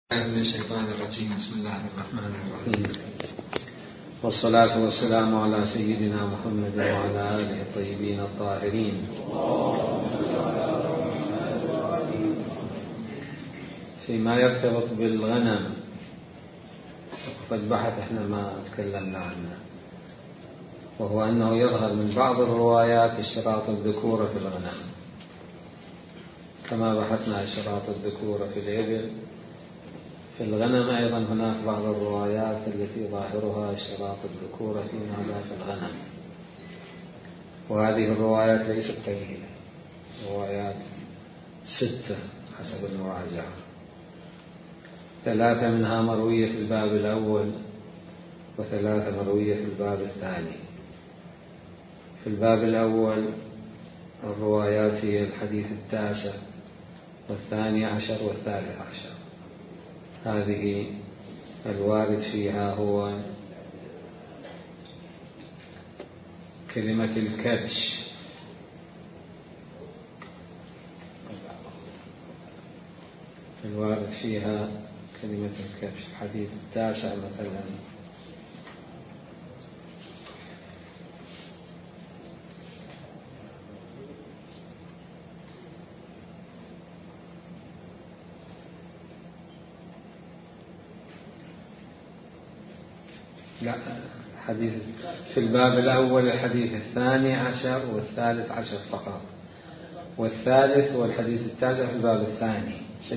من الشيطان الرجيم. بسم الله الرحمن الرحيم، والصلاة والسلام على سيدنا محمد وعلى آله الطيبين الطاهرين. فيما يرتبط بالغنم قد بحث احنا ما تكلمنا عنه، وهو أنه يظهر من بعض الروايات اشتراط الذكورة في الغنم، كما بحثنا اشتراط الذكورة في الإبل. في الغنم أيضا هناك بعض الروايات التي ظاهرها اشتراط الذكورة في الغنم، وهذه الروايات ليست قليلة، روايات 6 حسب المراجعة، 3 منها مروية في الباب الأول و3 مروية في الباب الثاني. في الباب الأول الروايات هي الحديث 9 و12 و13. هذه الوارد فيها هو كلمة الكبش، الوارد فيها كلمة الكبش. الحديث 9 مثلا لا، حديث في الباب الأول الحديث 12 و13 فقط، والثالث والحديث 9 في الباب الثاني.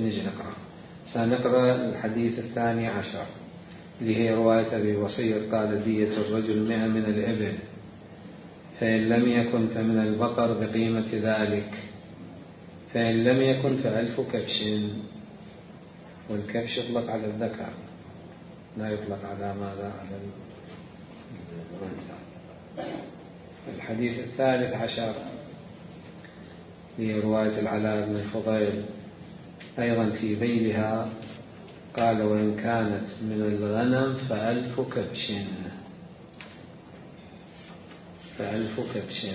سنقرأ الحديث 12 اللي هي رواية أبي بصير قال: دية الرجل 100 من الإبل، فإن لم يكن فمن البقر بقيمة ذلك، فإن لم يكن ف1000 كبش. والكبش يطلق على الذكر، لا يطلق على ماذا؟ على الأنثى. الحديث 13 هي رواية العلاء بن الفضيل أيضا في ذيلها قال: وإن كانت من الغنم ف1000 كبش، ف1000 كبش.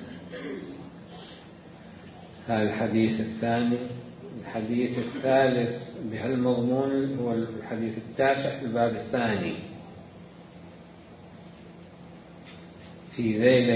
هذا الحديث الثاني. الحديث الثالث بهالمضمون هو الحديث 9 في الباب الثاني. في ذيل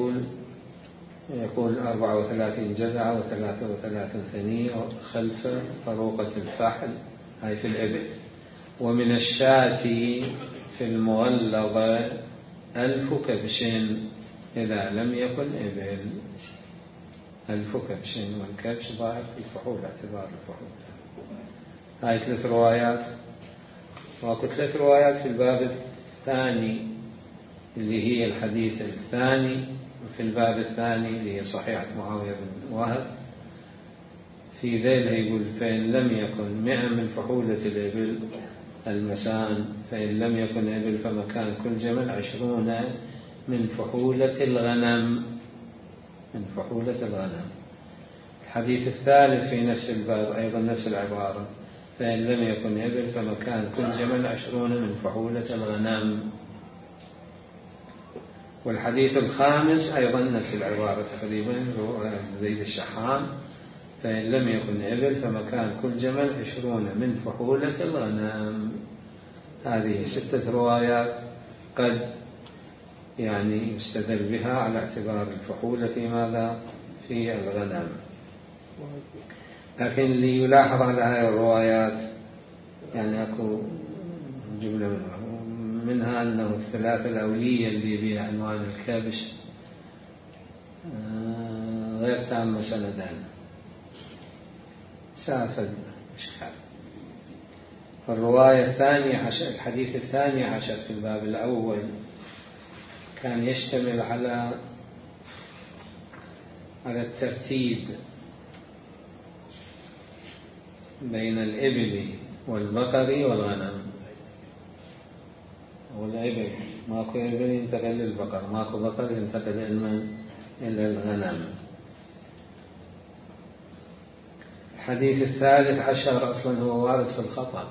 يقول 34 جذعة و33 ثنية خلف طروقة الفحل، هاي في الإبل. ومن الشاة في المغلظة 1000 كبش إذا لم يكن إبل، 1000 كبش. والكبش ظاهر في الفحول، اعتبار الفحول. هاي 3 روايات، وأكو 3 روايات في الباب الثاني اللي هي الحديث الثاني في الباب الثاني اللي هي صحيحة معاوية بن وهب. في ذيلها يقول: فإن لم يكن 100 من فحولة الإبل المسان، فإن لم يكن إبل فمكان كل جمل 20 من فحولة الغنم، من فحولة الغنم. الحديث الثالث في نفس الباب أيضا نفس العبارة: فإن لم يكن إبل فمكان كل جمل 20 من فحولة الغنم. والحديث الخامس أيضا نفس العبارة تقريبا، زيد الشحام: فإن لم يكن إبل فمكان كل جمل 20 من فحولة الغنم. هذه 6 روايات قد يستدل بها على اعتبار الفحولة في ماذا؟ في الغنم. لكن اللي يلاحظ على هذه الروايات أكو جملة منها أنه الثلاثة الأولية اللي بها عنوان الكبش غير تامة سندان، سافد إشكال. الرواية 12، الحديث 12 في الباب الأول كان يشتمل على الترتيب بين الإبل والبقر والغنم. والإبل ماكو إبل ينتقل للبقر، ماكو بقر ينتقل إلى الغنم. الحديث 13 أصلا هو وارد في الخطأ،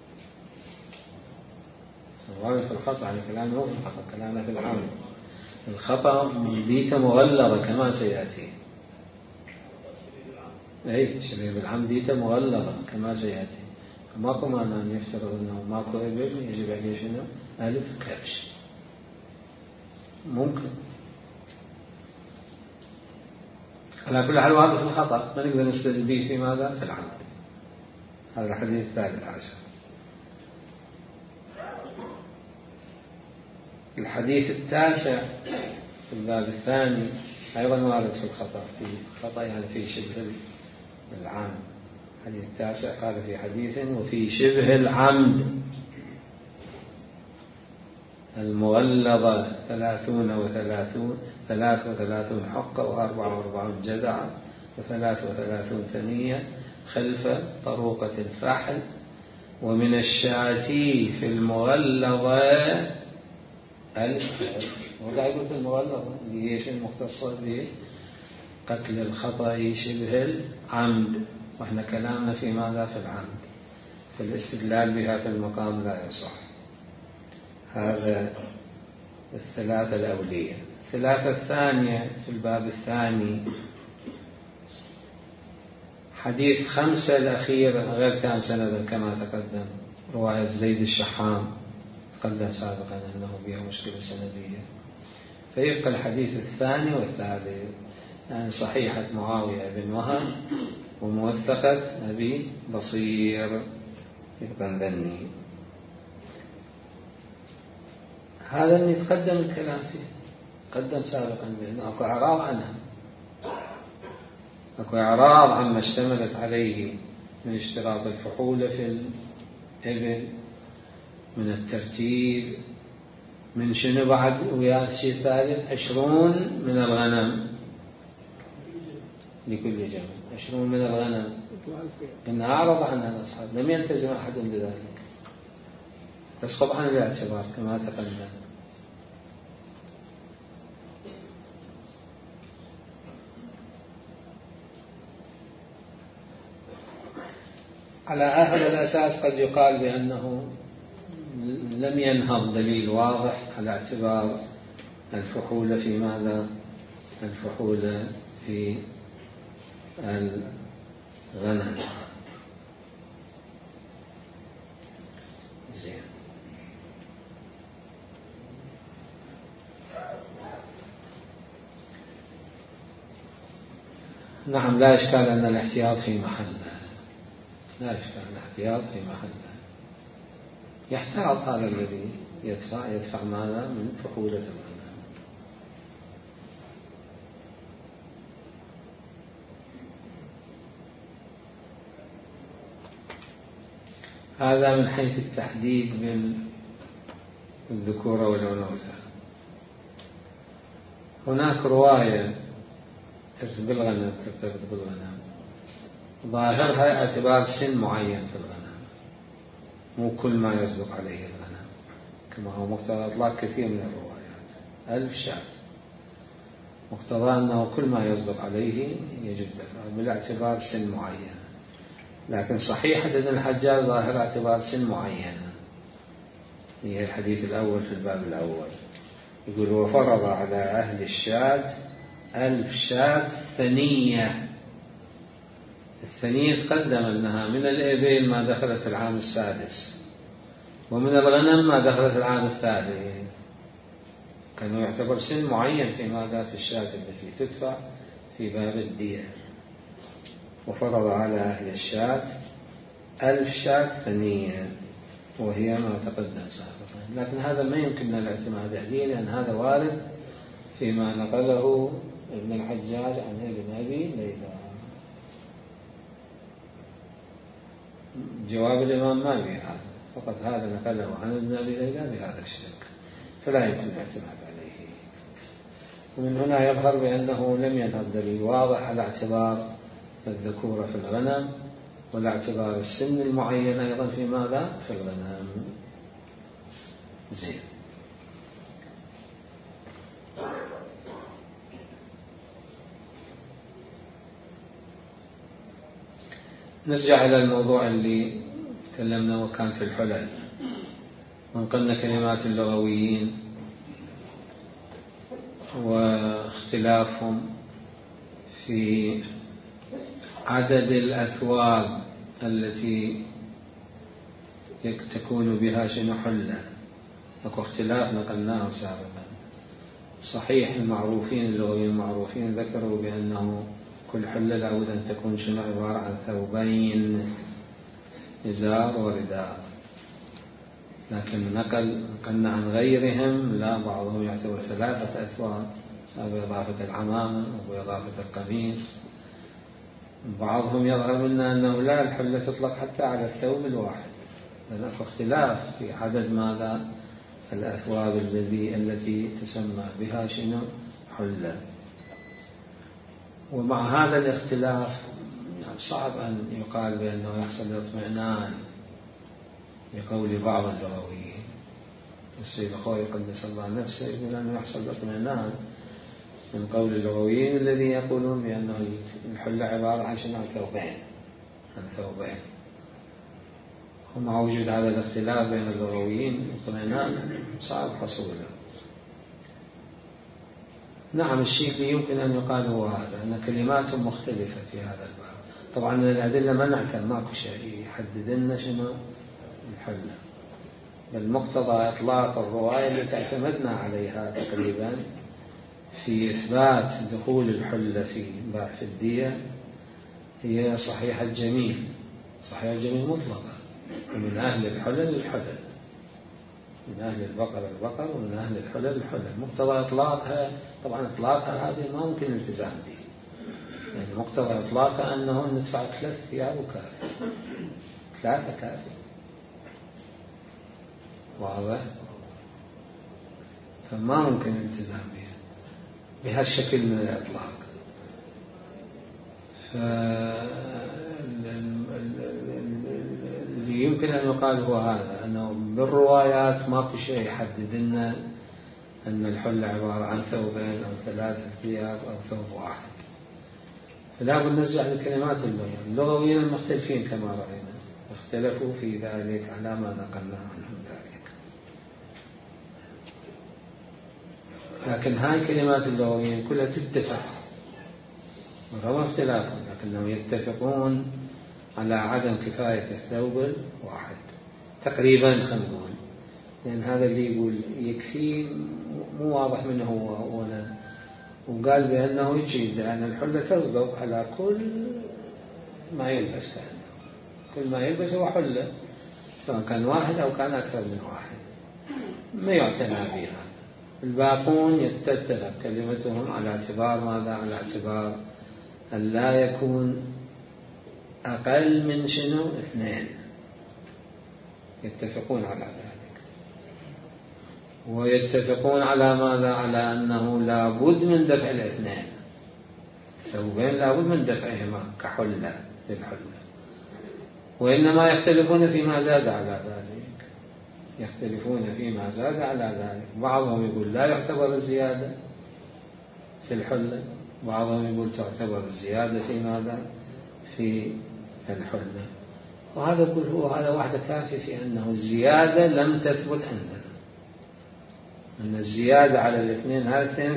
وارد في الخطأ، يعني كلامه هو في الخطأ، كلامه في العمد. الخطأ ديته مغلظة كما سيأتي، أي شبيه بالعمد ديته مغلظة كما سيأتي. ماكو معنى أن يفترض أنه ماكو إبل يجب عليه شنو 1000 كبش، ممكن. على كل حال واضح الخطأ، ما نقدر نستدل به في ماذا؟ في العمل. هذا الحديث 13. الحديث 9 في الباب الثاني أيضا وارد في الخطأ، في خطأ يعني في شبه العمد. الحديث 9 قال في حديث وفي شبه العمد المغلظة 33 حقة و44 جذعة و33 ثنية خلف طروقة الفحل. ومن الشاة في المغلظة 1000. وقاعد يقول في المغلظة اللي هي شيء مختصة بقتل الخطأ شبه العمد، واحنا كلامنا في ماذا؟ في العمد، فالاستدلال بها في المقام لا يصح. هذا 3 الأولية. 3 الثانية في الباب الثاني حديث 5 الأخير غير تام سندا كما تقدم، رواية زيد الشحام تقدم سابقا أنه بها مشكلة سندية، فيبقى الحديث الثاني والثالث، يعني صحيحة معاوية بن وهب وموثقة أبي بصير يبقى ذني. هذا اللي يتقدم الكلام فيه، قدم سابقا بأنه أكو إعراض عنها، أكو إعراض عما اشتملت عليه من اشتراط الفحولة في الإبل، من الترتيب، من شنو بعد ويا الشيء الثالث 20 من الغنم لكل جمل، 20 من الغنم. إن أعرض عنها الأصحاب لم يلتزم أحد بذلك، تسقط عن الاعتبار كما تقدم. على هذا الأساس قد يقال بأنه لم ينهض دليل واضح على اعتبار الفحولة في ماذا؟ الفحولة في الغنم. زين. نعم، لا إشكال أن الاحتياط في محله، لا إشكال أن الاحتياط في محله. يحتاط هذا الذي يدفع ماذا؟ من فحولة الغنم. هذا من حيث التحديد بالذكورة والأنوثة. هناك رواية ترتبط بالغنم ظاهرها اعتبار سن معين في الغنم، مو كل ما يصدق عليه الغنم كما هو مقتضى إطلاق كثير من الروايات. 1000 شاة مقتضى أنه كل ما يصدق عليه يجب ذبحه بالاعتبار سن معين، لكن صحيحة ابن الحجاج ظاهر اعتبار سن معينة، هي الحديث الأول في الباب الأول، يقول وفرض على أهل الشاة 1000 شاة ثنية. الثنية تقدم أنها من الإبل ما دخلت في العام السادس، ومن الغنم ما دخلت في العام الثالث، كانوا يعتبر سن معين في ماذا؟ في الشاة التي تدفع في باب الدية. وفرض على أهل الشاة 1000 شاة ثنية، وهي ما تقدم سابقا، لكن هذا ما يمكننا الاعتماد عليه لأن هذا وارد فيما نقله ابن الحجاج عن ابن أبي ليلى. جواب الإمام ما به هذا، فقط هذا نقله عن ابن أبي ليلى بهذا الشكل، فلا يمكن الاعتماد عليه. ومن هنا يظهر بأنه لم ينهض دليل واضح على اعتبار الذكورة في الغنم ولا اعتبار السن المعين أيضا في ماذا؟ في الغنم. زين. نرجع إلى الموضوع اللي تكلمنا وكان في الحلل، ونقلنا كلمات اللغويين واختلافهم في عدد الأثواب التي تكون بها شنو حلة. اكو اختلاف نقلناه سابقا. صحيح المعروفين اللغويين المعروفين ذكروا بأنه كل حلة لابد أن تكون شنو عبارة عن ثوبين، إزار ورداء، لكن نقلنا عن غيرهم لا، بعضهم يعتبر 3 أثواب بإضافة العمامة وبإضافة القميص. بعضهم يظهر منا أنه لا، الحلة تطلق حتى على الثوب الواحد، لأن اختلاف في عدد ماذا الأثواب التي تسمى بها شنو حلة. ومع هذا الاختلاف يعني صعب أن يقال بأنه يحصل اطمئنان بقول بعض اللغويين. السيد الخوي قدس الله نفسه يقول أنه يحصل اطمئنان من قول اللغويين الذين يقولون بأنه الحلة عبارة عن شنو ثوبين. ومع وجود هذا الاختلاف بين اللغويين اطمئنان صعب حصوله. نعم، الشيء اللي يمكن أن يقال هو هذا، أن كلماتهم مختلفة في هذا الباب. طبعا من الأدلة ما نعتم، ماكو شيء يحدد لنا شنو الحلة، بل مقتضى إطلاق الرواية اللي اعتمدنا عليها تقريبا في إثبات دخول الحلة في الدية هي صحيح الجميع مطلقا، ومن أهل الحلل الحلل، من أهل البقر البقر، ومن أهل الحلل الحلل. مقتضى إطلاقها، طبعا إطلاقها هذه ما ممكن الالتزام به، يعني مقتضى إطلاقها أنه ندفع 3 ثياب وكافي، 3 كافي، واضح؟ فما ممكن الالتزام بها بهالشكل من الإطلاق. اللي يمكن أن يقال هو هذا، أنه بالروايات ماكو شيء يحدد لنا أن الحلة عبارة عن ثوبين أو 3 ثياب أو ثوب واحد. فلا بد نرجع للكلمات اللغويين المختلفين كما رأينا، اختلفوا في ذلك على ما نقلنا عنهم ذلك. لكن هاي الكلمات اللغويين كلها تتفق رغم اختلافهم، لكنهم يتفقون على عدم كفاية الثوب الواحد تقريبا، خلينا نقول، لأن هذا اللي يقول يكفي مو واضح منه هو أولا، وقال بأنه يجيد لأن الحلة تصدق على كل ما يلبس، كل ما يلبس هو حلة، سواء كان واحد أو كان أكثر من واحد، ما يعتنى بها. الباقون يتتفق كلمتهم على اعتبار ماذا؟ على اعتبار أن لا يكون أقل من شنو 2، يتفقون على ذلك. ويتفقون على ماذا؟ على أنه لا بد من دفع 2 ثوبين، لا بد من دفعهما كحلة للحلة. وإنما يختلفون فيما زاد على ذلك، يختلفون فيما زاد على ذلك. بعضهم يقول لا يعتبر الزيادة في الحلة، بعضهم يقول تعتبر الزيادة في ماذا؟ في الحلة. وهذا كله هذا وحده كافي في أنه الزيادة لم تثبت عندنا، أن الزيادة على 2 هذا 2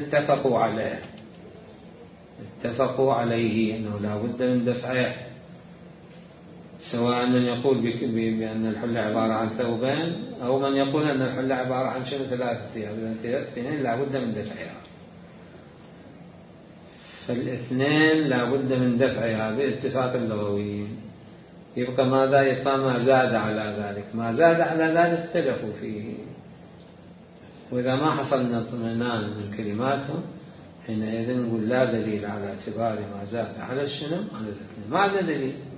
اتفقوا عليه أنه لا بد من دفعه، سواء من يقول بأن الحلة عبارة عن ثوبين أو من يقول أن الحلة عبارة عن 3 ثياب، إذن 2 لا بد من دفعها. فالاثنين لا بد من دفعها باتفاق اللغويين. يبقى ماذا؟ يبقى ما زاد على ذلك، ما زاد على ذلك اختلفوا فيه. وإذا ما حصل اطمئنان من كلماتهم حينئذ نقول لا دليل على اعتبار ما زاد على الشنو؟ على الاثنين. ما عندنا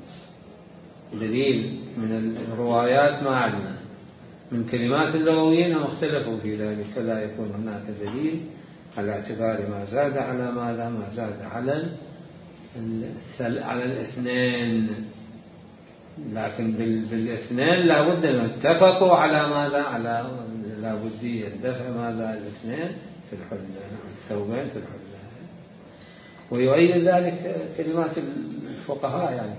دليل من الروايات، ما عندنا من كلمات اللغويين هم اختلفوا في ذلك، فلا يكون هناك دليل على اعتبار ما زاد على ماذا؟ ما زاد على الاثنين. لكن بالاثنين لا بد أن اتفقوا على ماذا؟ على لا بدية دفع ماذا؟ الاثنين في الحلة، الثوبين في الحلة. ويؤيد ذلك كلمات الفقهاء، يعني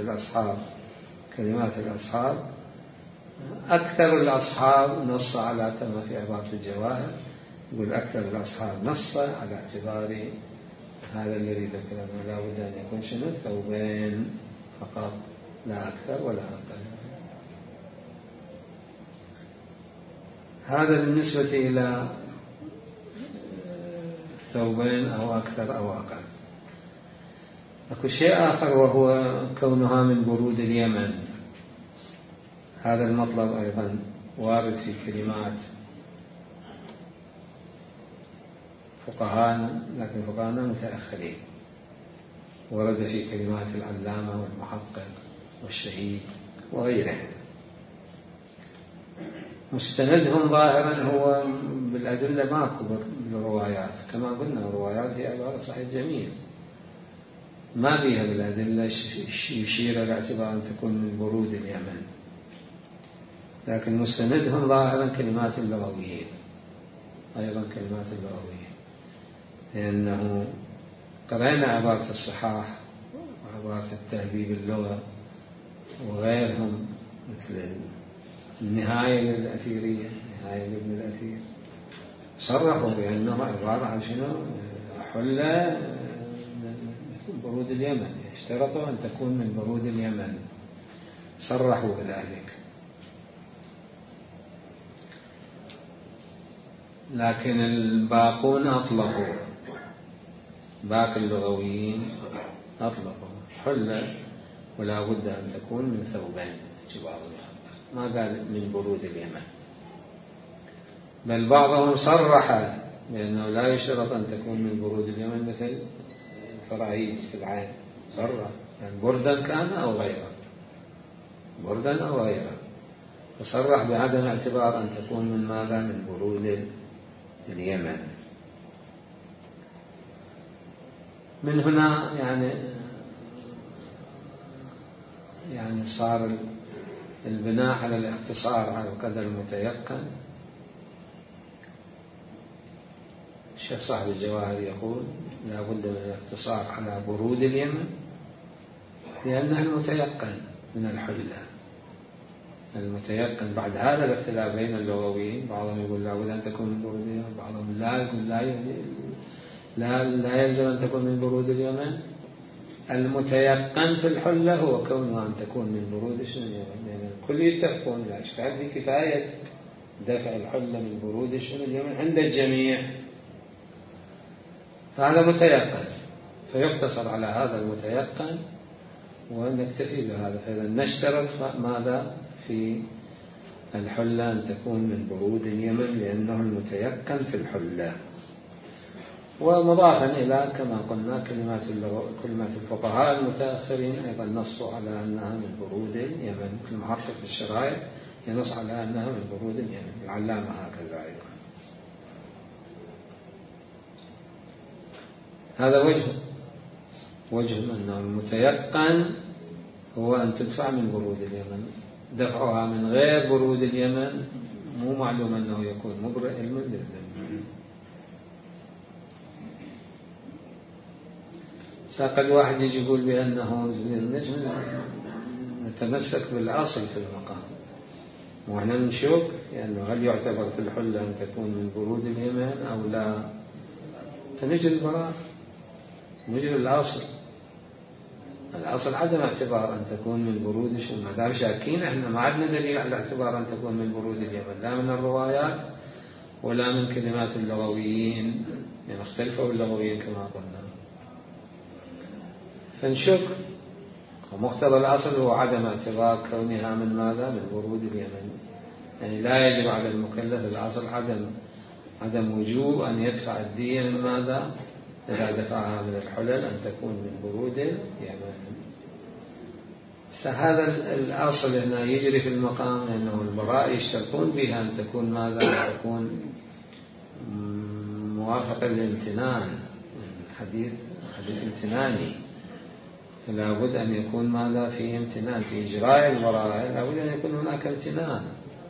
كلمات الأصحاب أكثر الأصحاب نص على، كما في عبارة الجواهر يقول أكثر الأصحاب نص على اعتبار هذا الذي ذكرنا، لا بد أن يكون شنو؟ ثوبين فقط، لا أكثر ولا أقل. هذا بالنسبة إلى ثوبين أو أكثر أو أقل. أكو شيء آخر وهو كونها من برود اليمن. هذا المطلب أيضا وارد في كلمات فقهاء، لكن فقهاءنا متأخرين، ورد في كلمات العلامة والمحقق والشهيد وغيره. مستندهم ظاهرا هو بالأدلة ماكو بالروايات، كما قلنا الروايات هي عبارة صحيح جميل ما بيها بالأدلة يشير إلى اعتبار أن تكون من برود اليمن، لكن مستندهم ظاهرا كلمات اللغويين، أيضا كلمات اللغويين، لأنه قرأنا عبارة الصحاح وعبارة التهذيب اللغة وغيرهم مثل النهاية للأثيرية، نهاية لابن الأثير، صرحوا بأنه عبارة عن شنو؟ حلة من برود اليمن، اشترطوا أن تكون من برود اليمن، صرحوا بذلك. لكن الباقون أطلقوا، باقي اللغويين أطلقوا حلة ولا بد أن تكون من ثوبين جبارها، ما قال من برود اليمن. بل بعضهم صرح بأنه لا يشترط أن تكون من برود اليمن، مثل الفراهيد في العين صرح يعني بردا كان أو غيره، بردا أو غيره، فصرح بعدم اعتبار أن تكون من ماذا؟ من برود اليمن. من هنا يعني صار البناء على الاختصار على القدر المتيقن. الشيخ صاحب الجواهر يقول لا بد من الاختصار على برود اليمن لأنها المتيقن من الحلة، المتيقن. بعد هذا الاختلاف بين اللغويين، بعضهم يقول لا بد أن تكون من برود اليمن، بعضهم لا يقول لا يلزم أن تكون من برود اليمن. المتيقن في الحلة هو كونها أن تكون من برود اليمن، يعني الكل يتفقون لا إشكال في كفاية دفع الحلة من برود اليمن عند الجميع، فهذا متيقن، فيقتصر على هذا المتيقن ونكتفي بهذا. فإذا نشترط ماذا في الحلة؟ أن تكون من برود اليمن لأنه المتيقن في الحلة. ومضافا إلى كما قلنا كلمات الفقهاء المتأخرين أيضا نصوا على أنها من برود اليمن، المحقق في الشرائع ينص على أنها من برود اليمن، العلامة هكذا أيضا. هذا وجه أنه المتيقن هو أن تدفع من برود اليمن. دفعها من غير برود اليمن مو معلوم أنه يكون مبرئ للذنب. قد واحد يجي يقول بأنه نتمسك بالأصل في المقام، وإحنا نشوف يعني هل يعتبر في الحلة أن تكون من برود اليمن أو لا، فنجري البراء، نجري الأصل عدم اعتبار أن تكون من برود اليمن. ما دام شاكين احنا ما عندنا دليل على اعتبار أن تكون من برود اليمن، لا من الروايات ولا من كلمات اللغويين، يعني اختلفوا اللغويين كما قلنا. فنشك ومقتضى الأصل هو عدم اعتبار كونها من ماذا؟ من برود اليمن. يعني لا يجب على المكلف الأصل عدم وجوب أن يدفع الدية من ماذا؟ إذا دفعها من الحلل أن تكون من برود اليمن. هذا الأصل هنا يجري في المقام، لأنه البراء يشترطون بها أن تكون ماذا؟ أن تكون موافقة للامتنان، حديث امتناني، فلا بد أن يكون ماذا؟ فيه امتنان في إجراء البراء، لا بد أن يكون هناك امتنان.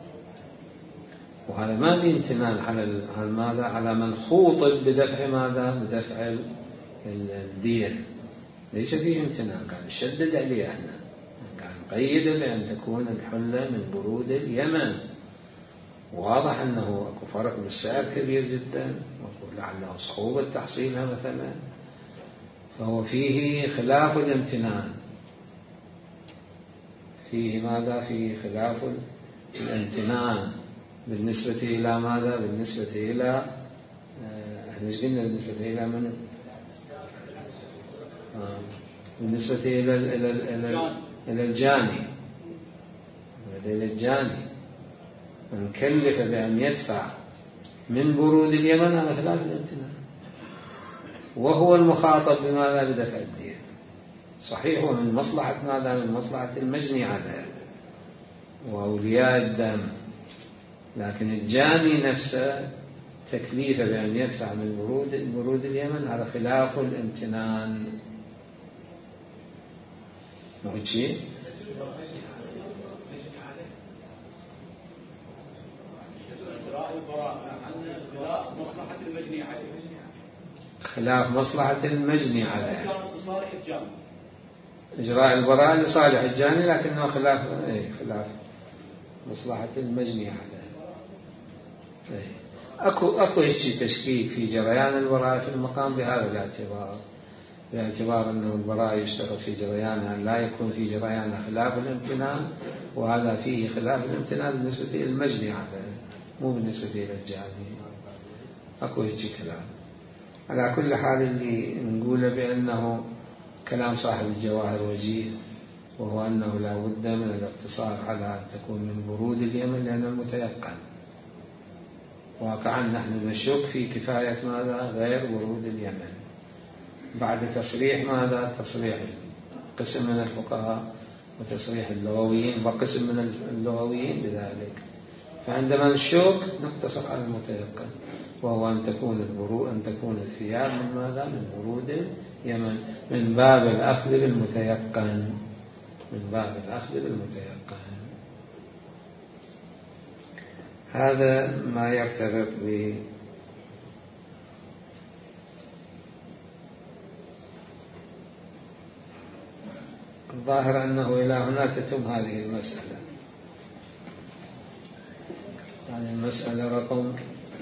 وهذا ما في امتنان على ماذا؟ على من خوطب بدفع ماذا؟ بدفع الدية، ليس فيه امتنان. قال شدد عليه احنا، قال قيد بأن تكون الحلة من برود اليمن. واضح أنه أكو فرق بالسعر كبير جدا، ولعله صعوبة تحصيلها مثلا، فهو فيه خلاف الامتنان، فيه ماذا؟ فيه خلاف الامتنان. بالنسبة إلى ماذا؟ بالنسبة إلى احنا ايش قلنا بالنسبة إلى من؟ بالنسبة إلى الجاني، إلى الجاني من كلف بأن يدفع من برود اليمن على خلاف الامتنان، وهو المخاطب بماذا؟ بدفع الدين. صحيح ومن مصلحة ماذا؟ من مصلحة المجني عليه وأولياء الدم، لكن الجاني نفسه تكليف بأن يدفع من برود اليمن على خلاف الامتنان. مو شيء خلاف مصلحة المجني عليه، إجراء البراءة لصالح الجاني لكنه خلاف مصلحة المجني عليه. أكو هيك تشكيك في جريان البراءة في المقام بهذا الاعتبار، باعتبار أنه البراءة يشترط في جريانها لا يكون في جريانها خلاف الامتنان، وهذا فيه خلاف الامتنان بالنسبة إلى المجني عليه مو بالنسبة إلى الجاني. أكو هيك كلام. على كل حال اللي نقوله بأنه كلام صاحب الجواهر وجيه، وهو أنه لا بد من الاقتصار على أن تكون من برود اليمن لأنه المتيقن. واقعا نحن نشك في كفاية ماذا؟ غير برود اليمن بعد تصريح ماذا؟ تصريح قسم من الفقهاء وتصريح اللغويين وقسم من اللغويين بذلك. فعندما نشك نقتصر على المتيقن، وهو أن تكون الثياب من ماذا؟ من برود اليمن، من باب الأخذ بالمتيقن، من باب الأخذ بالمتيقن. هذا ما يرتبط ب الظاهر أنه إلى هنا تتم هذه المسألة. يعني المسألة رقم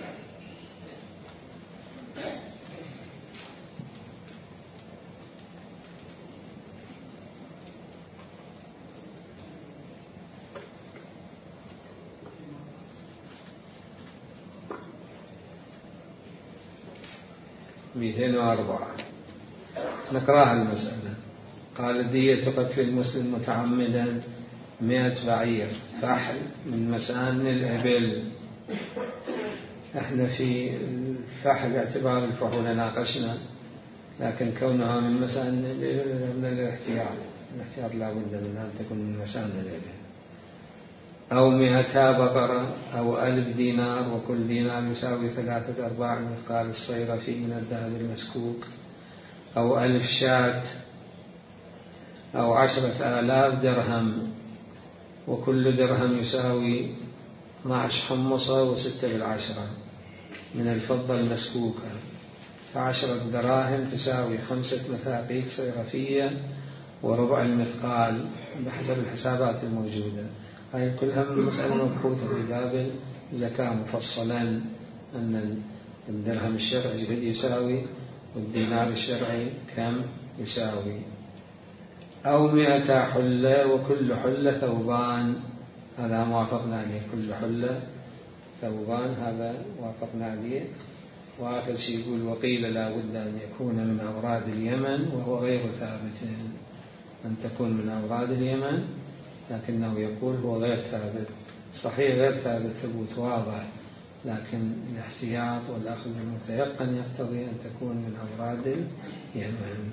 204. نقرأها المسألة. قال: دية قتل المسلم متعمدا 100 بعير فحل من مسان الإبل. احنا في الفحل باعتبار الفحول ناقشنا، لكن كونها من مسان الإبل من الاحتياط لا بد من أن تكون من مسان الإبل. أو 200 بقرة أو 1000 دينار، وكل دينار يساوي 3/4 مثقال الصيرفي من الذهب المسكوك، أو 1000 شاة، أو 10,000 درهم، وكل درهم يساوي 12 حمصة و6 بالعشرة من الفضة المسكوكة، ف10 دراهم تساوي 5 مثاقيل صيرفية وربع المثقال بحسب الحسابات الموجودة. هاي كلها مسألة مبحوثة في باب الزكاة مفصلا، أن الدرهم الشرعي قد يساوي والدينار الشرعي كم يساوي. أو 100 حلة، وكل حلة ثوبان، هذا موافقنا عليه، كل حلة ثوبان هذا وافقنا عليه. وآخر شيء يقول: وقيل لا بد أن يكون من أوراد اليمن، وهو غير ثابت أن تكون من أوراد اليمن، لكنه يقول هو غير ثابت. صحيح غير ثابت ثبوت واضح، لكن الاحتياط والأخذ المتيقن يقتضي أن تكون من أوراد اليمن.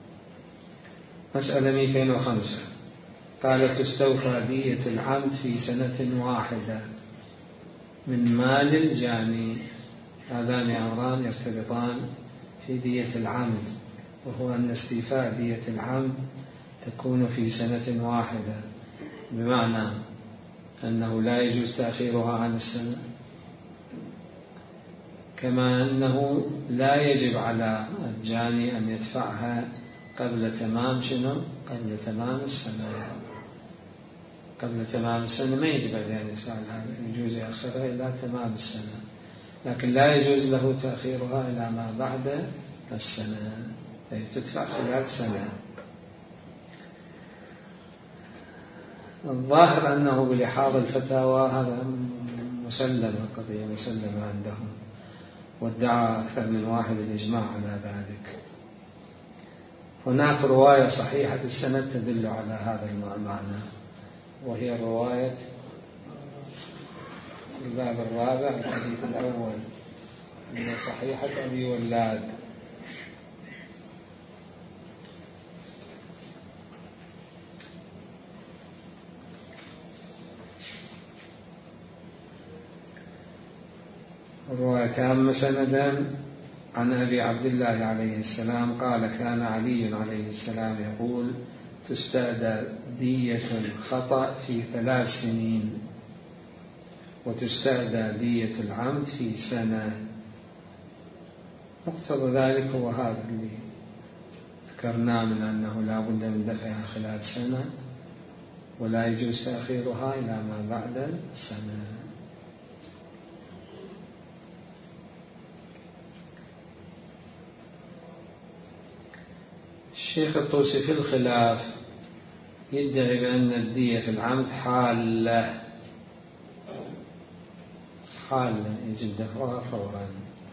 مسألة 205. قال: تستوفى دية العمد في سنة واحدة من مال الجاني. هذان أمران يرتبطان في دية العمد، وهو أن استيفاء دية العمد تكون في سنة واحدة، بمعنى أنه لا يجوز تأخيرها عن السنة، كما أنه لا يجب على الجاني أن يدفعها قبل تمام قبل تمام السنة. قبل تمام السنة ما يجب عليه أن يدفع هذا، يجوز يأخرها إلى تمام السنة، لكن لا يجوز له تأخيرها إلى ما بعد السنة، أي تدفع خلال سنة. الظاهر أنه بلحاظ الفتاوى هذا مسلمة، قضية مسلمة عندهم، وادعى أكثر من واحد الإجماع على ذلك. هناك رواية صحيحة السند تدل على هذا المعنى، وهي رواية الباب الرابع الحديث الأول من صحيحة أبي ولاد. رواية تامة سندا عن أبي عبد الله عليه السلام قال: كان علي عليه السلام يقول: تستأدى دية الخطأ في 3 سنين، وتستأدى دية العمد في 1 سنة. مقتضى ذلك هو هذا اللي ذكرناه من أنه لا بد من دفعها خلال 1 سنة، ولا يجوز تأخيرها إلى ما بعد 1 سنة. الشيخ الطوسي في الخلاف يدعي بأن الدية في العمد حالة يجب دفعها فورا،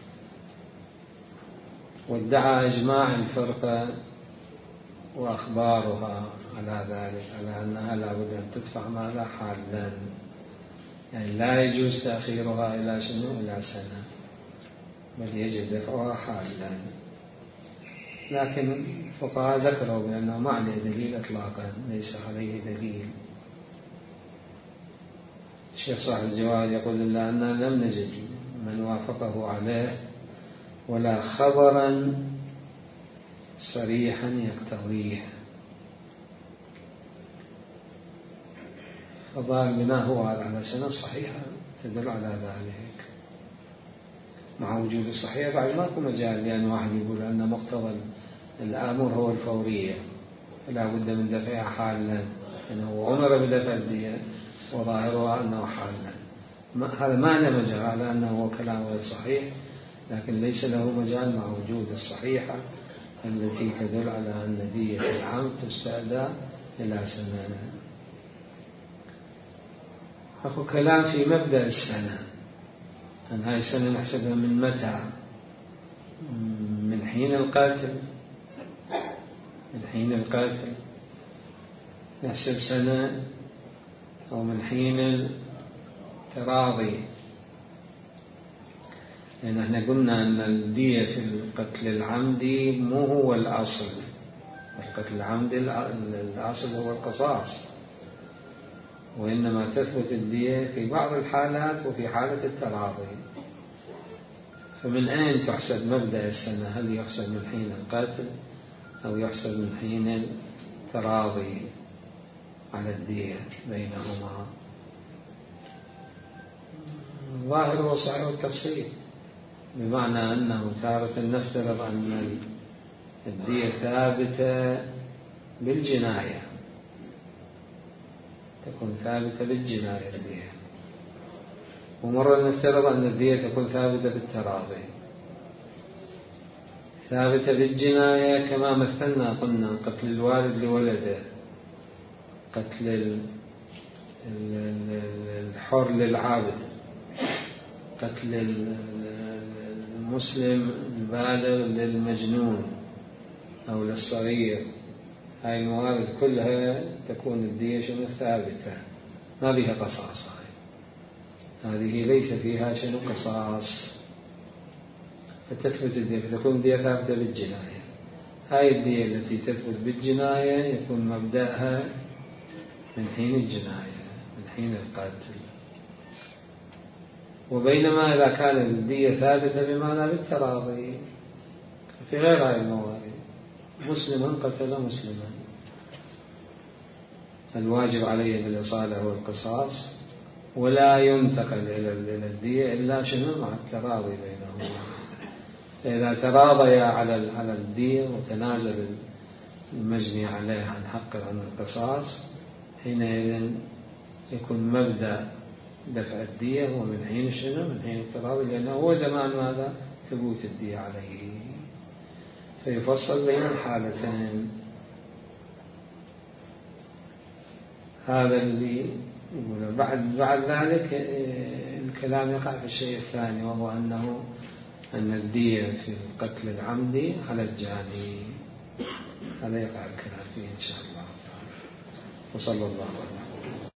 وادعى إجماع الفرقة وأخبارها على ذلك، على أنها لا بد أن تدفع ماذا حالا، يعني لا يجوز تأخيرها إلى شنو؟ إلى 1 سنة، بل يجب دفعها حالا. لكن الفقهاء ذكروا بأنه ما عليه دليل إطلاقا، ليس عليه دليل. الشيخ صاحب الجواهر يقول: إلا أننا لم نجد من وافقه عليه ولا خبرا صريحا يقتضيه. فظاهر بناءه على 1 سنة صحيحة تدل على ذلك، مع وجود الصحيح بعد ماكو مجال لأن واحد يقول أن مقتضى الأمر هو الفورية، لا بد من دفعها حالا، أنه أمر بدفع الدية وظاهرها أنه حالا. هذا ما له مجال على أنه هو كلام غير صحيح، لكن ليس له مجال مع وجود الصحيحة التي تدل على أن دية العمد تستأدى إلى 1 سنة. أخو كلام في مبدأ السنة، أن هاي السنة نحسبها من متى؟ من حين القتل، من حين القتل نحسب 1 سنة، أو من حين التراضي، لأن احنا قلنا أن الدية في القتل العمدي مو هو الأصل، القتل العمدي الأصل هو القصاص، وإنما تثبت الدية في بعض الحالات وفي حالة التراضي. فمن أين تحسب مبدأ السنة؟ هل يحسب من حين القتل أو يحسب من حين التراضي على الدية بينهما؟ الظاهر هو صحيح التفصيل، بمعنى أنه تارة نفترض أن الدية ثابتة بالجناية، تكون ثابتة بالجناية الدية، ومرة نفترض أن الدية تكون ثابتة بالتراضي. ثابتة بالجناية كما مثلنا، قلنا قتل الوالد لولده، قتل الحر للعابد، قتل المسلم البالغ للمجنون أو للصغير. هاي الموارد كلها تكون الدية شنو؟ ثابتة، ما بها قصاص. هذه ليس فيها شنو؟ قصاص، فتثبت الدية، فتكون الدية ثابتة بالجناية. هاي الدية التي تثبت بالجناية يكون مبدأها من حين الجناية، من حين القتل. وبينما إذا كانت الدية ثابتة بمعنى بالتراضي في غير هاي الموارد، مسلما قتل مسلما، الواجب عليه بالإصالة والقصاص، ولا ينتقل إلى الدية إلا شنو؟ مع التراضي بينهما. فإذا تراضيا على الدية وتنازل المجني عليه عن حقه عن القصاص، حينئذ يكون مبدأ دفع الدية ومن حين شنو؟ من حين التراضي، لأنه هو زمان ماذا؟ ثبوت الدية عليه. فيفصل بين الحالتين. هذا اللي يقول. بعد ذلك الكلام يقع في الشيء الثاني، وهو أن الدية في القتل العمدي على الجاني، هذا يقع الكلام فيه إن شاء الله تعالى. وصلى الله عليه وسلم.